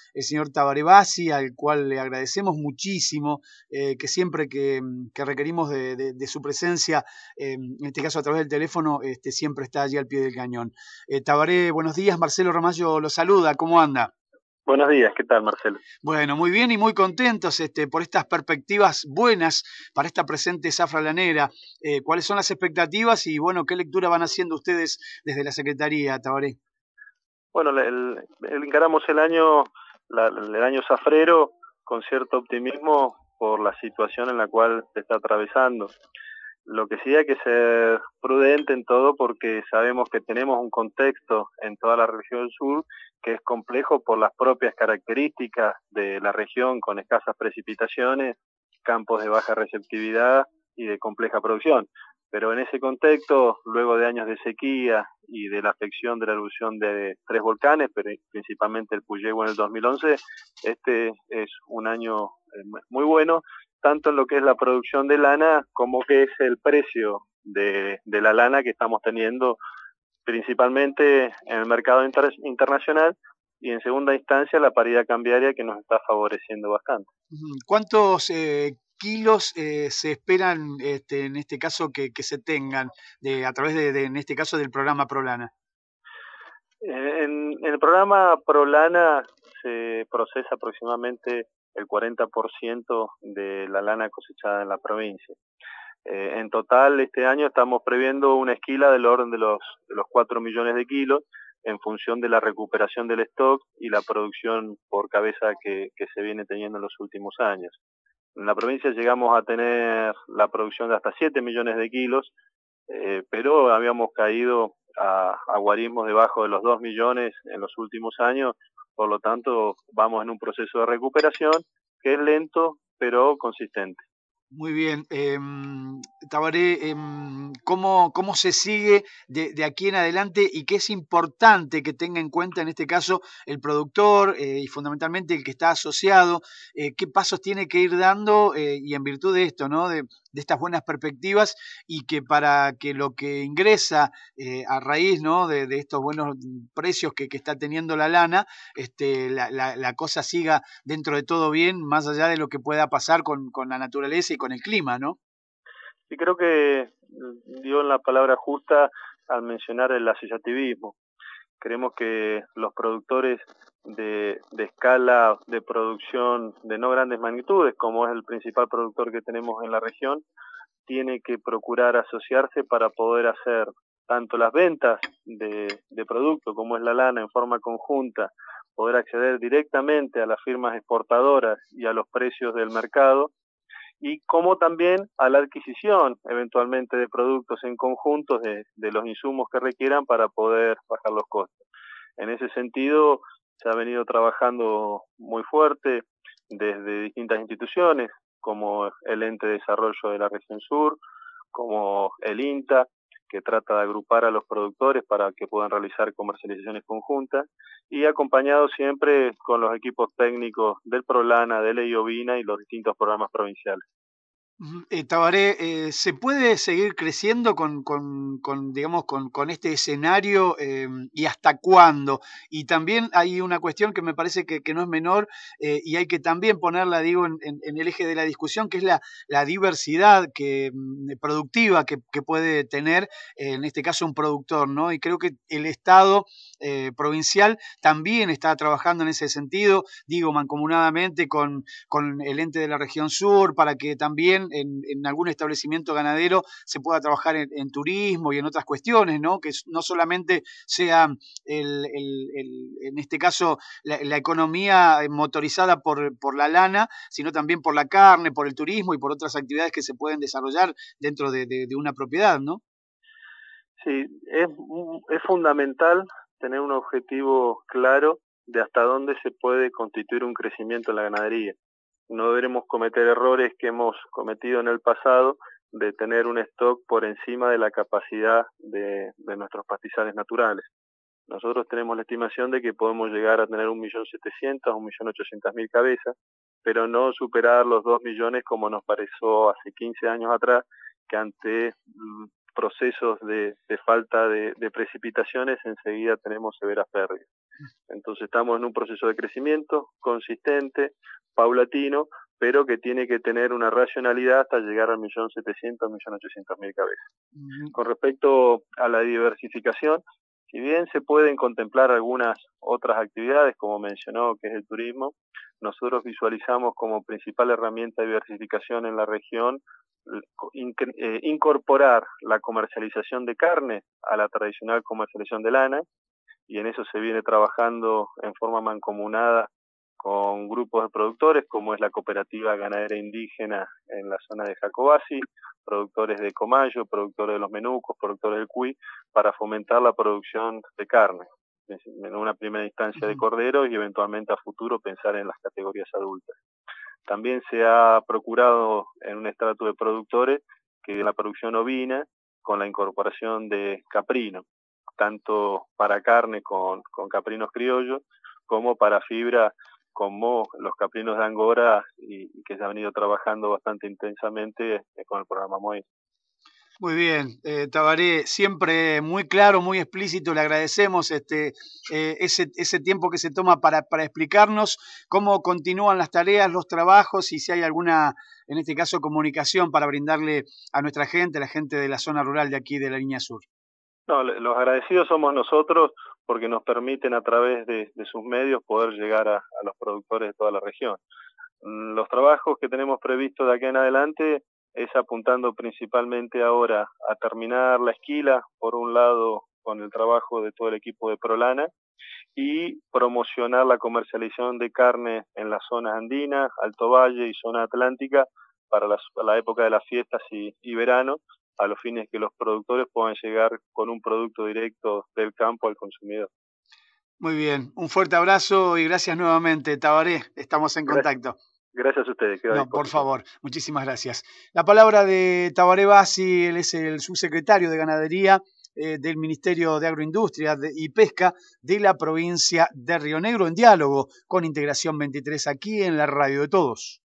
el señor Tabaré Bassi, al cual le agradecemos muchísimo, que siempre que requerimos de su presencia, en este caso a través del teléfono, siempre está allí al pie del cañón. Tabaré, buenos días, Marcelo Ramallo lo saluda, ¿cómo anda? Buenos días, ¿qué tal, Marcelo? Bueno, muy bien y muy contentos por estas perspectivas buenas para esta presente zafra lanera. ¿Cuáles son las expectativas y, bueno, qué lectura van haciendo ustedes desde la Secretaría, Tabaré? Bueno, encaramos el año zafrero con cierto optimismo por la situación en la cual se está atravesando. Lo que sí hay que ser prudente en todo porque sabemos que tenemos un contexto en toda la región sur que es complejo por las propias características de la región con escasas precipitaciones, campos de baja receptividad y de compleja producción. Pero en ese contexto, luego de años de sequía y de la afección de la erupción de 3 volcanes, pero principalmente el Puyehue en el 2011, este es un año muy bueno, tanto en lo que es la producción de lana como que es el precio de la lana que estamos teniendo principalmente en el mercado internacional y en segunda instancia la paridad cambiaria que nos está favoreciendo bastante. ¿Cuántos kilos se esperan en este caso que se tengan a través en este caso del programa ProLana? En el programa ProLana se procesa aproximadamente el 40% de la lana cosechada en la provincia. En total, este año estamos previendo una esquila del orden de los 4 millones de kilos en función de la recuperación del stock y la producción por cabeza que se viene teniendo en los últimos años. En la provincia llegamos a tener la producción de hasta 7 millones de kilos, pero habíamos caído a guarismos debajo de los 2 millones en los últimos años, por lo tanto vamos en un proceso de recuperación que es lento pero consistente. Muy bien. Tabaré, ¿cómo se sigue de aquí en adelante y qué es importante que tenga en cuenta en este caso el productor y fundamentalmente el que está asociado? ¿Qué pasos tiene que ir dando y en virtud de esto, ¿no? De estas buenas perspectivas y que para que lo que ingresa a raíz, ¿no? de estos buenos precios que está teniendo la lana, la cosa siga dentro de todo bien, más allá de lo que pueda pasar con la naturaleza y con el clima, ¿no? Y creo que dio en la palabra justa al mencionar el asociativismo. Creemos que los productores de escala de producción de no grandes magnitudes, como es el principal productor que tenemos en la región, tiene que procurar asociarse para poder hacer tanto las ventas de producto como es la lana en forma conjunta, poder acceder directamente a las firmas exportadoras y a los precios del mercado, y como también a la adquisición eventualmente de productos en conjuntos de los insumos que requieran para poder bajar los costos. En ese sentido, se ha venido trabajando muy fuerte desde distintas instituciones, como el Ente de Desarrollo de la Región Sur, como el INTA, que trata de agrupar a los productores para que puedan realizar comercializaciones conjuntas, y acompañado siempre con los equipos técnicos del ProLana, de Ley Ovina y los distintos programas provinciales. Tabaré, ¿se puede seguir creciendo digamos, con este escenario y hasta cuándo? Y también hay una cuestión que me parece que no es menor y hay que también ponerla, digo, en el eje de la discusión, que es la diversidad productiva que puede tener, en este caso, un productor, ¿no? Y creo que el Estado provincial también está trabajando en ese sentido, digo, mancomunadamente con el ente de la región sur, para que también en algún establecimiento ganadero se pueda trabajar en turismo y en otras cuestiones, ¿no? Que no solamente sea en este caso la economía motorizada por la lana, sino también por la carne, por el turismo y por otras actividades que se pueden desarrollar dentro de una propiedad, ¿no? Sí, es fundamental tener un objetivo claro de hasta dónde se puede constituir un crecimiento en la ganadería. No deberemos cometer errores que hemos cometido en el pasado de tener un stock por encima de la capacidad de nuestros pastizales naturales. Nosotros tenemos la estimación de que podemos llegar a tener 1.700.000 o 1.800.000 cabezas, pero no superar los 2 millones como nos pareció hace 15 años atrás, que ante procesos de falta de precipitaciones enseguida tenemos severas pérdidas. Entonces estamos en un proceso de crecimiento consistente, paulatino, pero que tiene que tener una racionalidad hasta llegar al 1.700.000, 1.800.000 cabezas. Con respecto a la diversificación, si bien se pueden contemplar algunas otras actividades, como mencionó, que es el turismo, nosotros visualizamos como principal herramienta de diversificación en la región incorporar la comercialización de carne a la tradicional comercialización de lana, y en eso se viene trabajando en forma mancomunada con grupos de productores, como es la Cooperativa Ganadera Indígena en la zona de Jacobasi, productores de Comayo, productores de los Menucos, productores del Cuy, para fomentar la producción de carne, en una primera instancia de corderos y eventualmente a futuro pensar en las categorías adultas. También se ha procurado en un estrato de productores que la producción ovina con la incorporación de caprino, tanto para carne con caprinos criollos, como para fibra como los caprinos de Angora y que se han venido trabajando bastante intensamente con el programa MOI. Muy bien, Tabaré, siempre muy claro, muy explícito, le agradecemos ese tiempo que se toma para explicarnos cómo continúan las tareas, los trabajos y si hay alguna, en este caso, comunicación para brindarle a nuestra gente, a la gente de la zona rural de aquí de la Línea Sur. No, los agradecidos somos nosotros porque nos permiten a través de sus medios poder llegar a los productores de toda la región. Los trabajos que tenemos previstos de aquí en adelante es apuntando principalmente ahora a terminar la esquila, por un lado con el trabajo de todo el equipo de Prolana, y promocionar la comercialización de carne en las zonas andinas, Alto Valle y zona atlántica para la época de las fiestas y verano, a los fines que los productores puedan llegar con un producto directo del campo al consumidor. Muy bien, un fuerte abrazo y gracias nuevamente, Tabaré, estamos en contacto. Gracias a ustedes, quedo a No, por disposición. favor, muchísimas gracias. La palabra de Tabaré Bassi, él es el subsecretario de Ganadería del Ministerio de Agroindustria y Pesca de la provincia de Río Negro, en diálogo con Integración 23 aquí en la Radio de Todos.